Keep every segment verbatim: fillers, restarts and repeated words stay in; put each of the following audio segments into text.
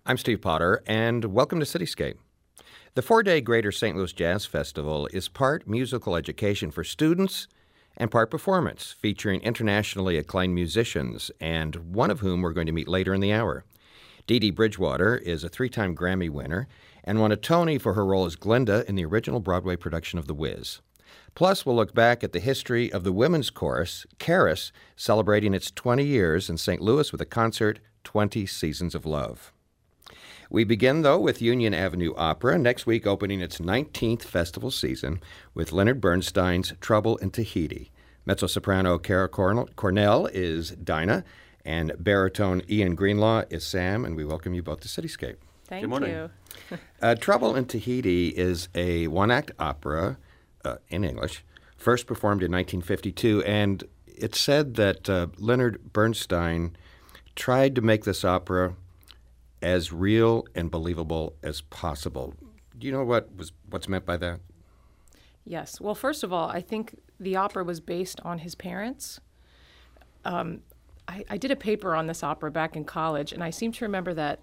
I'm Steve Potter, and welcome to Cityscape. The four-day Greater Saint Louis Jazz Festival is part musical education for students and part performance, featuring internationally acclaimed musicians, and one of whom we're going to meet later in the hour. Dee Dee Bridgewater is a three-time Grammy winner and won a Tony for her role as Glinda in the original Broadway production of The Wiz. Plus, we'll look back at the history of the women's chorus, Caris, celebrating its twenty years in Saint Louis with a concert, twenty Seasons of Love. We begin, though, with Union Avenue Opera, next week opening its nineteenth festival season with Leonard Bernstein's Trouble in Tahiti. Mezzo-soprano Cara Cornell is Dinah, and baritone Ian Greenlaw is Sam, and we welcome you both to Cityscape. Thank Good morning. you. uh, Trouble in Tahiti is a one-act opera uh, in English, first performed in nineteen fifty-two, and it's said that uh, Leonard Bernstein tried to make this opera as real and believable as possible. Do you know what was what's meant by that? Yes. Well, first of all, I think the opera was based on his parents. Um, I, I did a paper on this opera back in college, and I seem to remember that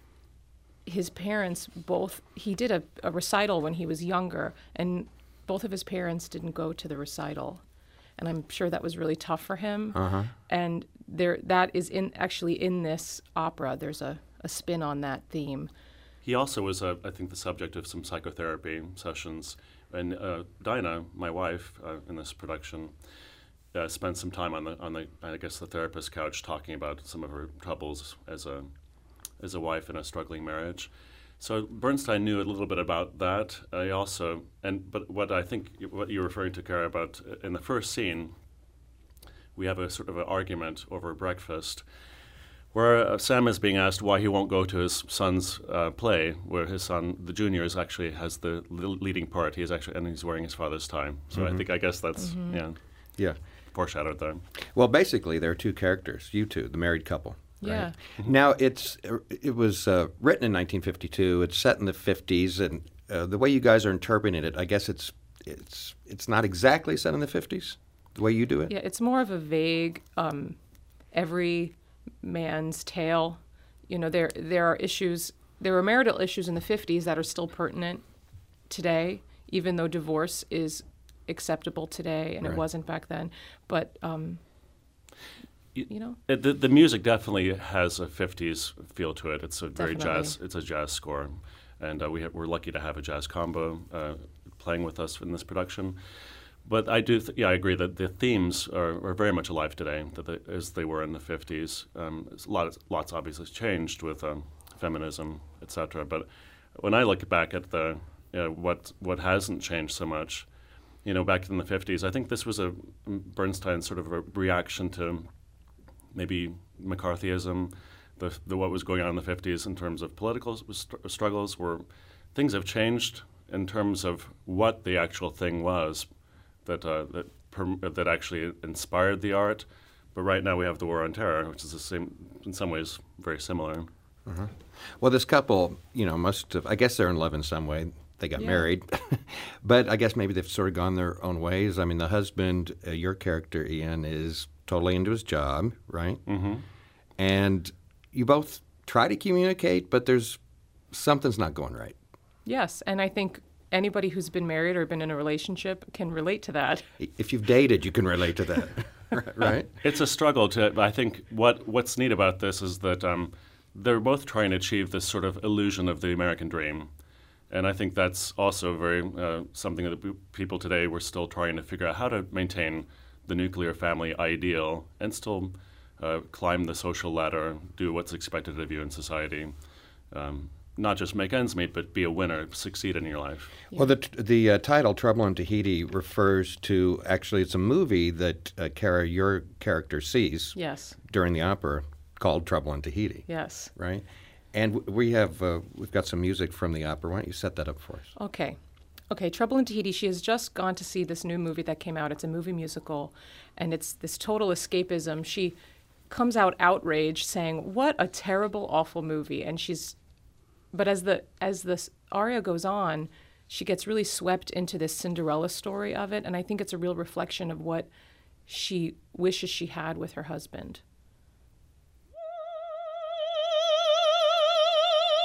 his parents both, he did a, a recital when he was younger, and both of his parents didn't go to the recital. And I'm sure that was really tough for him. Uh-huh. And there, that is in actually in this opera. There's a a spin on that theme. He also was, uh, I think, the subject of some psychotherapy sessions. And uh, Dinah, my wife, uh, in this production, uh, spent some time on the, on the, I guess, the therapist couch talking about some of her troubles as a, as a wife in a struggling marriage. So Bernstein knew a little bit about that. Uh, he also, and but what I think, what you're referring to, Cara, about uh, in the first scene, we have a sort of an argument over breakfast, where uh, Sam is being asked why he won't go to his son's uh, play, where his son, the junior, is actually has the leading part. He is actually, and he's wearing his father's tie. So Mm-hmm. I think, I guess that's Mm-hmm. yeah, Yeah. foreshadowed there. Well, basically, there are two characters, you two, the married couple. Right? Yeah. Now, it's it was uh, written in nineteen fifty-two. It's set in the fifties, and uh, the way you guys are interpreting it, I guess it's it's it's not exactly set in the fifties, the way you do it. Yeah, it's more of a vague, um, every man's tale. You know, there there are issues, there were marital issues in the fifties that are still pertinent today, even though divorce is acceptable today, and Right. it wasn't back then. But, um, You- you know, It, the, the music definitely has a fifties feel to it. It's a very Definitely. jazz. It's a jazz score, and uh, we ha- we're lucky to have a jazz combo uh, playing with us in this production. But I do, th- yeah, I agree that the themes are, are very much alive today, that they, as they were in the fifties. Um, it's a lot, lots obviously changed with um, feminism, et cetera. But when I look back at the you know, what what hasn't changed so much, you know, back in the fifties, I think this was a Bernstein sort of a reaction to maybe McCarthyism, the, the what was going on in the fifties in terms of political st- struggles, where things have changed in terms of what the actual thing was that uh, that perm- that actually inspired the art. But right now we have the War on Terror, which is the same, in some ways, very similar. Uh-huh. Well, this couple, you know, must have, I guess they're in love in some way. They got Yeah. married. But I guess maybe they've sort of gone their own ways. I mean, the husband, uh, your character, Ian, is totally into his job, right? Mm-hmm. And you both try to communicate, but there's something's not going right. yes. And I think anybody who's been married or been in a relationship can relate to that. If you've dated, you can relate to that, right? It's a struggle to. I think what what's neat about this is that um, they're both trying to achieve this sort of illusion of the American dream, and I think that's also very uh, something that p- people today we're still trying to figure out how to maintain the nuclear family ideal and still uh, climb the social ladder, do what's expected of you in society. Um, not just make ends meet, but be a winner, succeed in your life. Well, the the uh, title "Trouble in Tahiti" refers to actually it's a movie that uh, Cara, your character, sees Yes. during the opera called "Trouble in Tahiti," Yes. right? And w- we have uh, we've got some music from the opera. Why don't you set that up for us? Okay. Okay, Trouble in Tahiti, she has just gone to see this new movie that came out. It's a movie musical, and it's this total escapism. She comes out outraged, saying, "What a terrible, awful movie." And she's, but as the as the aria goes on, she gets really swept into this Cinderella story of it, and I think it's a real reflection of what she wishes she had with her husband.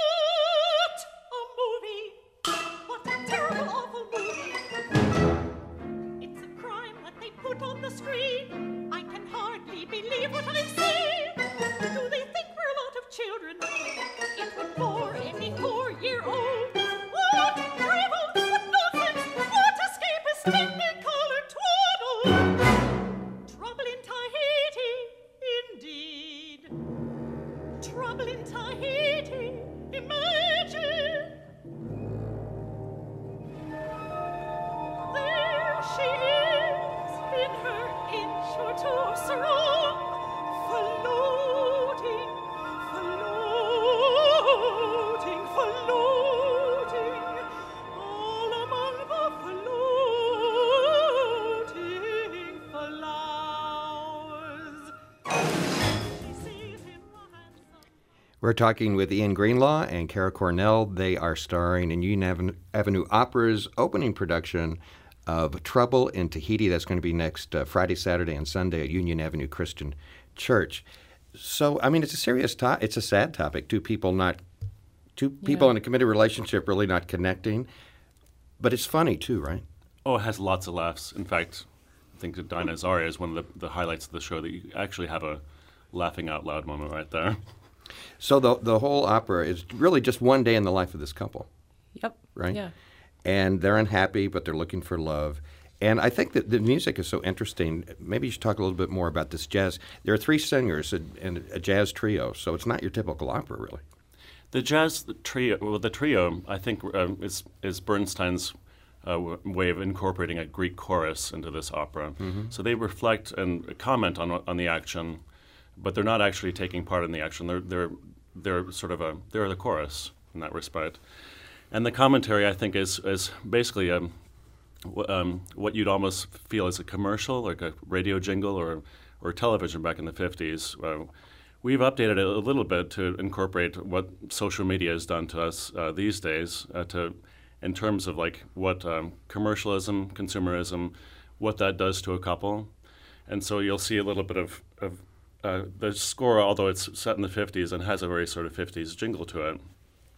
We're talking with Ian Greenlaw and Kara Cornell. They are starring in Union Avenue, Avenue Opera's opening production of Trouble in Tahiti. That's going to be next uh, Friday, Saturday, and Sunday at Union Avenue Christian Church. So, I mean, it's a serious topic. It's a sad topic. Two people not, two people Yeah. in a committed relationship really not connecting. But it's funny too, right? Oh, it has lots of laughs. In fact, I think that Dinah Azaria is one of the, the highlights of the show, that you actually have a laughing out loud moment right there. So the the whole opera is really just one day in the life of this couple, Yep. right? Yeah. And they're unhappy, but they're looking for love. And I think that the music is so interesting. Maybe you should talk a little bit more about this jazz. There are three singers and a jazz trio, so it's not your typical opera, really. The jazz trio, well, the trio, I think, um, is is Bernstein's uh, w- way of incorporating a Greek chorus into this opera. Mm-hmm. So they reflect and comment on on the action, but they're not actually taking part in the action. They're they're they're sort of a they're the chorus in that respect. And the commentary, I think, is is basically um, w- um, what you'd almost feel as a commercial, like a radio jingle or or television back in the fifties. Uh, We've updated it a little bit to incorporate what social media has done to us uh, these days, uh, to in terms of like what um, commercialism, consumerism, what that does to a couple. And so you'll see a little bit of, of uh, the score, although it's set in the fifties and has a very sort of fifties jingle to it.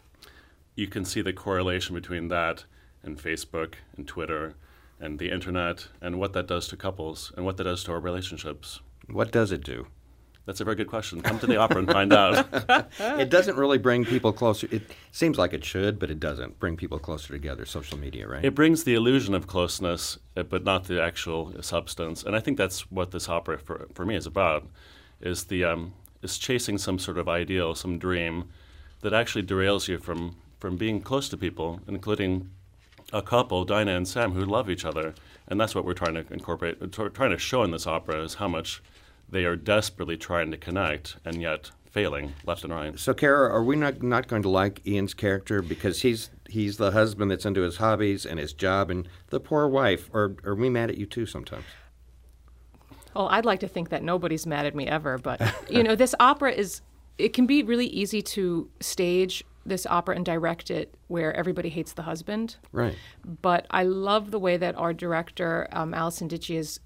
You can see the correlation between that and Facebook and Twitter and the internet and what that does to couples and what that does to our relationships. What does it do? That's a very good question. Come to the opera and find out. It doesn't really bring people closer. It seems like it should, but it doesn't bring people closer together, social media, right? It brings the illusion of closeness, uh, but not the actual substance. And I think that's what this opera, for, for me, is about, is the um, is chasing some sort of ideal, some dream that actually derails you from, from being close to people, including a couple, Dinah and Sam, who love each other. And that's what we're trying to incorporate, uh, trying to show in this opera, is how much they are desperately trying to connect and yet failing left and right. So, Kara, are we not, not going to like Ian's character because he's he's the husband that's into his hobbies and his job, and the poor wife? Or are we mad at you too sometimes? Well, I'd like to think that nobody's mad at me ever, but you know, this opera is, it can be really easy to stage this opera and direct it where everybody hates the husband. Right. But I love the way that our director, um, Alison Dickey, is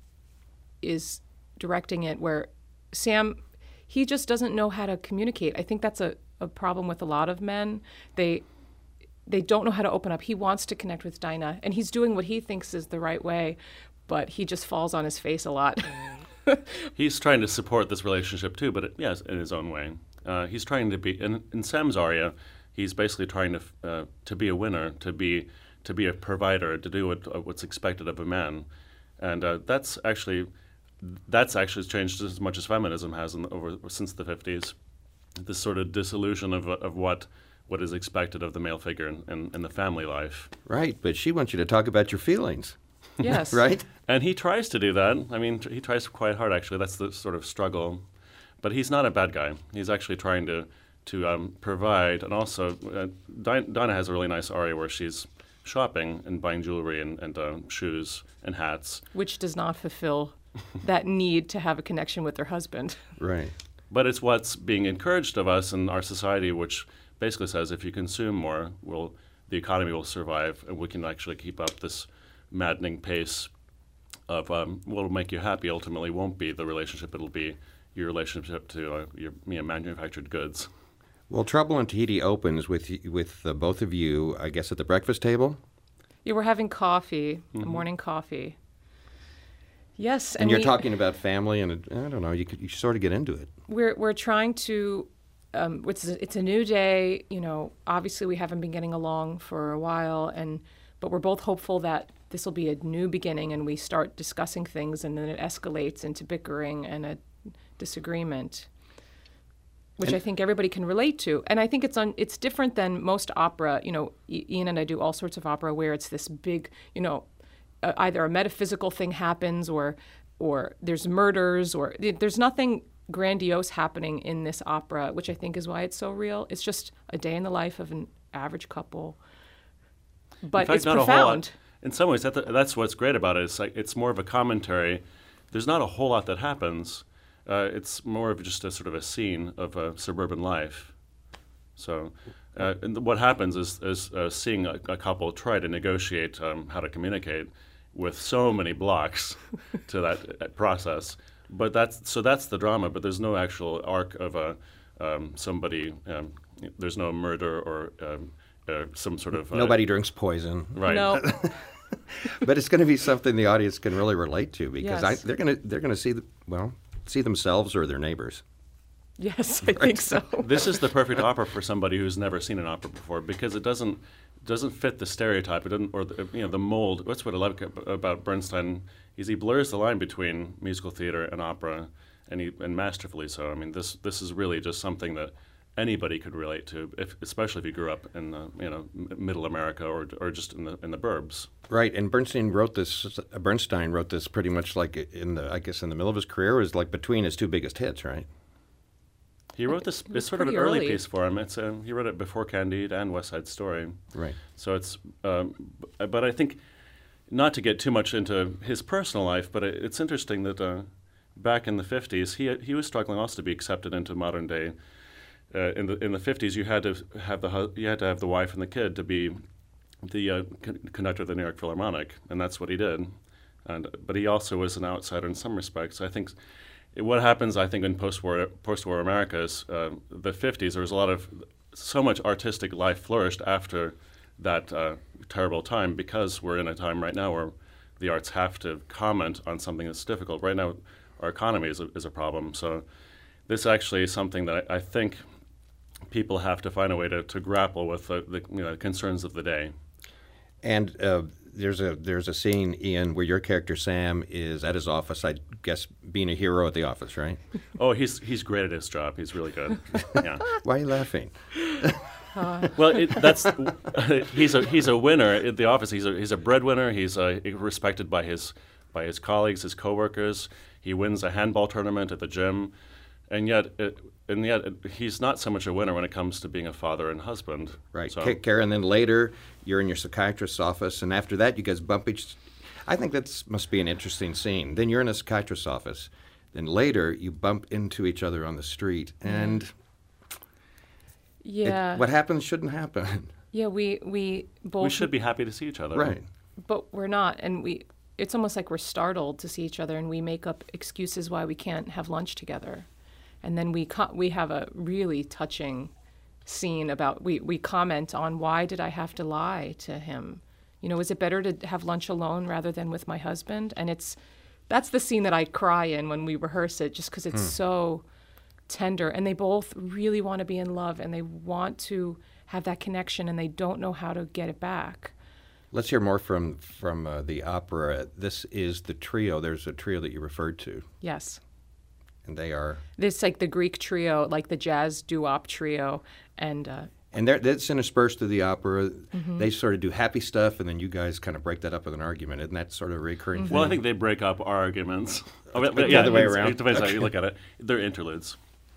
is directing it, where Sam, he just doesn't know how to communicate. I think that's a, a problem with a lot of men. They they don't know how to open up. He wants to connect with Dinah, and he's doing what he thinks is the right way, but he just falls on his face a lot. He's trying to support this relationship too, but it, yes, in his own way. Uh, he's trying to be in, in Sam's aria. He's basically trying to uh, to be a winner, to be to be a provider, to do what, uh, what's expected of a man, and uh, that's actually. That's actually changed as much as feminism has in, over since the fifties. This sort of disillusion of of what what is expected of the male figure in, in, in the family life. Right, but she wants you to talk about your feelings. Yes. Right? And he tries to do that. I mean, he tries quite hard, actually. That's the sort of struggle. But he's not a bad guy. He's actually trying to to um, provide. And also, uh, Dinah has a really nice aria where she's shopping and buying jewelry and, and uh, shoes and hats. Which does not fulfill that need to have a connection with their husband. Right. But it's what's being encouraged of us in our society, which basically says if you consume more, we'll, the economy will survive, and we can actually keep up this maddening pace of um, what will make you happy ultimately won't be the relationship. It'll be your relationship to uh, your you know, manufactured goods. Well, Trouble in Tahiti opens with with uh, both of you, I guess, at the breakfast table. You were having coffee, Mm-hmm. a morning coffee. Yes, And, and you're we, talking about family, and I don't know, you could you sort of get into it. We're we're trying to. Um, it's a, it's a new day. You know, obviously we haven't been getting along for a while, and but we're both hopeful that this will be a new beginning, and we start discussing things, and then it escalates into bickering and a disagreement, which And- I think everybody can relate to. And I think it's un, it's different than most opera. You know, I- Ian and I do all sorts of opera where it's this big, you know, uh, either a metaphysical thing happens or or there's murders or there's nothing grandiose happening in this opera, which I think is why it's so real. It's just a day in the life of an average couple, but In fact, it's not a whole profound. lot. In some ways, that, that's what's great about it. It's like it's more of a commentary. There's not a whole lot that happens. Uh, it's more of just a sort of a scene of a suburban life. So uh, and what happens is, is uh, seeing a, a couple try to negotiate um, how to communicate with so many blocks to that uh, process. But that's so that's the drama. But there's no actual arc of a um, somebody. Um, there's no murder or um, uh, some sort of uh, Nobody drinks poison. right. No. But it's going to be something the audience can really relate to because Yes. I, they're going to they're going to see the, well see themselves or their neighbors. Yes, I think so. This is the perfect opera for somebody who's never seen an opera before because it doesn't doesn't fit the stereotype. It doesn't, or the, you know, the mold. That's what I love about Bernstein is he blurs the line between musical theater and opera, and he and masterfully so. I mean, this this is really just something that anybody could relate to, if, especially if you grew up in the, you know m- middle America or or just in the in the burbs. Right, and Bernstein wrote this. Uh, Bernstein wrote this pretty much like in the I guess in the middle of his career. It was like between his two biggest hits, right? He wrote this. was It's sort of an pretty early early. piece for him. It's uh, he wrote it before Candide and West Side Story. Right. So it's, um, b- but I think, not to get too much into his personal life, but it, it's interesting that uh, back in the fifties, he he was struggling also to be accepted into modern day. Uh, in the in the fifties, you had to have the hu- you had to have the wife and the kid to be the uh, con- conductor of the New York Philharmonic, and that's what he did. And but he also was an outsider in some respects. I think. What happens, I think, in post-war post-war America is uh, the fifties. There was a lot of so much artistic life flourished after that uh, terrible time because we're in a time right now where the arts have to comment on something that's difficult. Right now, our economy is a, is a problem. So this actually is something that I, I think people have to find a way to, to grapple with the, the you know, concerns of the day. And uh, there's a there's a scene, Ian, where your character Sam is at his office. I guess being a hero at the office, right? Oh, he's he's great at his job. He's really good. Yeah. Why are you laughing? Well, it, that's he's a he's a winner at the office. He's a he's a breadwinner. He's uh, respected by his by his colleagues, his coworkers. He wins a handball tournament at the gym, and yet it, and yet it, he's not so much a winner when it comes to being a father and husband. Right. So, K- Karen, then later you're in your psychiatrist's office, and after that you guys bump each. I think that must be an interesting scene. Then you're in a psychiatrist's office. Then later you bump into each other on the street, and it- Yeah. what happens shouldn't happen. Yeah, we we both we should be happy to see each other. Right. but we're not, and we it's almost like we're startled to see each other, and we make up excuses why we can't have lunch together. And then we co- we have a really touching scene about we we comment on why did I have to lie to him? You know, is it better to have lunch alone rather than with my husband? And it's that's the scene that I cry in when we rehearse it, just because it's so tender. And they both really want to be in love, and they want to have that connection, and they don't know how to get it back. Let's hear more from from uh, the opera. This is the trio. There's a trio that you referred to, Yes. and they are This like the Greek trio, like the jazz doo-wop trio, and uh, and they're, that's interspersed through the opera. Mm-hmm. They sort of do happy stuff, and then you guys kind of break that up with an argument. Isn't that sort of a recurring thing? Well, I think they break up our arguments. Oh, but, the yeah, other way it's- around. It depends how you look at it. They're interludes.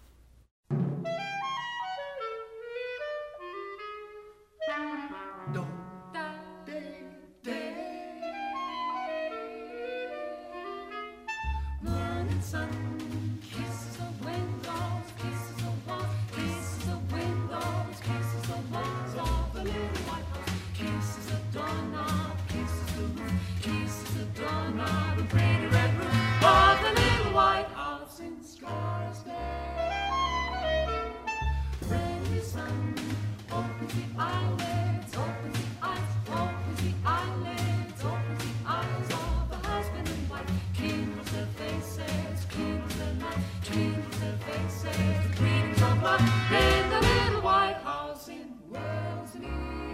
Morning sun, kisses the windows, kisses the walls, kisses the windows, kisses the walls of the little white house, kisses the doorknob, kisses the roof, kisses the doorknob, the pretty red roof of the little white house in Scarsdale. Friendly sun opens the eyelids, opens the eyes, opens the eyelids, opens the eyes of the husband and wife. Kindles their faces, kindles their light, kindles their faces, the greetings of love in the little white house in Wellesley.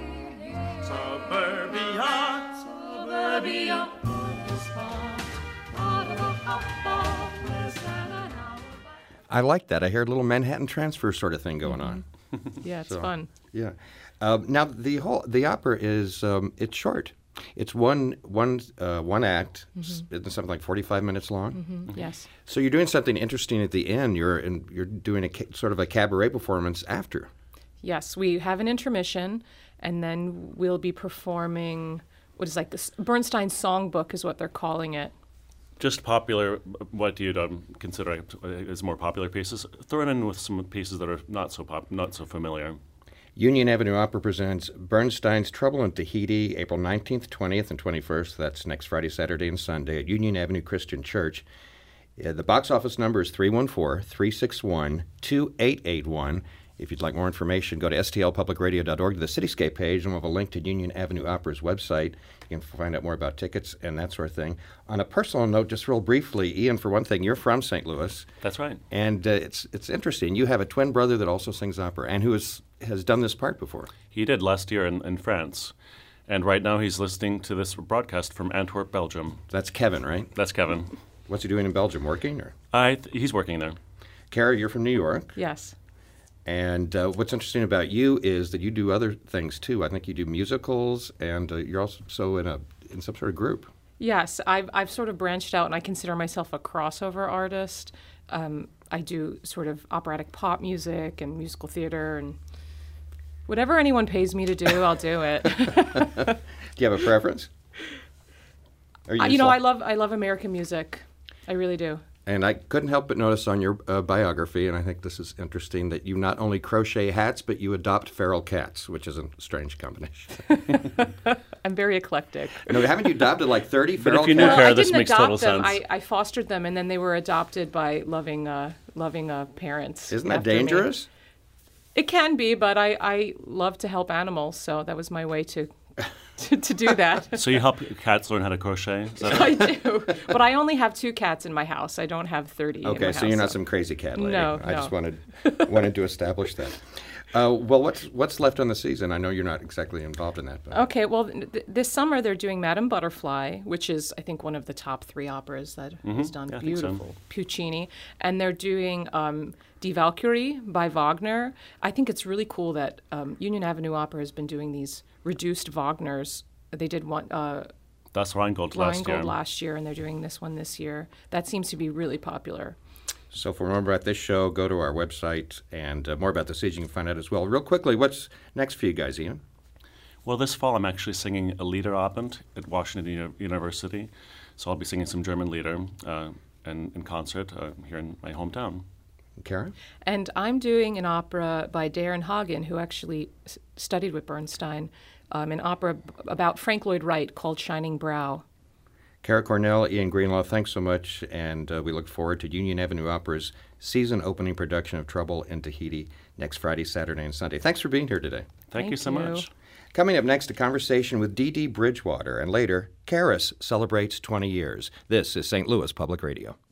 Suburbia. Suburbia on the spot, out of a hot ball, less than an hour by. I like that. I hear a little Manhattan Transfer sort of thing going on. yeah, it's So- fun. Yeah. Um, now the whole the opera is um, it's short. It's one one uh, one act. It's something like forty-five minutes long. Mm, Yes. So you're doing something interesting at the end. You're in, you're doing a ca- sort of a cabaret performance after. Yes, we have an intermission, and then we'll be performing what is like this Bernstein Songbook is what they're calling it. Just popular, what you'd um, consider as more popular pieces. Throw it in with some pieces that are not so pop, not so familiar. Union Avenue Opera presents Bernstein's Trouble in Tahiti, April nineteenth, twentieth, and twenty-first. That's next Friday, Saturday, and Sunday at Union Avenue Christian Church. Uh, the box office number is three one four, three six one, two eight eight one. If you'd like more information, go to s t l public radio dot org to the Cityscape page, and we'll have a link to Union Avenue Opera's website. You can find out more about tickets and that sort of thing. On a personal note, just real briefly, Ian, for one thing, you're from Saint Louis. That's right. And uh, it's it's interesting. You have a twin brother that also sings opera and who is, has done this part before. He did last year in, in France. And right now he's listening to this broadcast from Antwerp, Belgium. That's Kevin, right? That's Kevin. What's he doing in Belgium? Working? Or? I th- he's working there. Kara, you're from New York. Yes. And uh, what's interesting about you is that you do other things, too. I think you do musicals, and uh, you're also in a in some sort of group. Yes, I've I've sort of branched out, and I consider myself a crossover artist. Um, I do sort of operatic pop music and musical theater, and whatever anyone pays me to do, I'll do it. Do you have a preference? Or I, you know, I love I love American music. I really do. And I couldn't help but notice on your uh, biography, and I think this is interesting, that you not only crochet hats, but you adopt feral cats, which is a strange combination. I'm very eclectic. No, haven't you adopted like thirty But feral if you knew cats? Kara, I this didn't makes adopt total them. sense. I, I fostered them, and then they were adopted by loving, uh, loving uh, parents. Isn't that after me. dangerous? It can be, but I, I love to help animals, so that was my way to to, to do that. So you help cats learn how to crochet? Is that right? I do, but I only have two cats in my house. I don't have thirty. in Okay, my so house, you're not some crazy cat lady. No, I just no. wanted wanted to establish that. Uh, well, what's what's left on the season? I know you're not exactly involved in that. But. Okay, well, th- this summer they're doing Madame Butterfly, which is, I think, one of the top three operas that has done Yeah, I think so. beautiful. Puccini. And they're doing um, Die Valkyrie by Wagner. I think it's really cool that um, Union Avenue Opera has been doing these reduced Wagners. They did one, uh, That's Rheingold last Rheingold year. last year, and they're doing this one this year. That seems to be really popular. So for more about this show, go to our website, and uh, more about the season you can find out as well. Real quickly, what's next for you guys, Ian? Well, this fall I'm actually singing a Liederabend at Washington Uni- University. So I'll be singing some German Lieder uh, in, in concert uh, here in my hometown. Kara? And I'm doing an opera by Darren Hagen, who actually s- studied with Bernstein, um, an opera b- about Frank Lloyd Wright called Shining Brow. Kara Cornell, Ian Greenlaw, thanks so much, and uh, we look forward to Union Avenue Opera's season opening production of Trouble in Tahiti next Friday, Saturday, and Sunday. Thanks for being here today. Thank, you Thank so you. much. Coming up next, a conversation with Dee Dee Bridgewater, and later, Karis celebrates twenty years. This is Saint Louis Public Radio.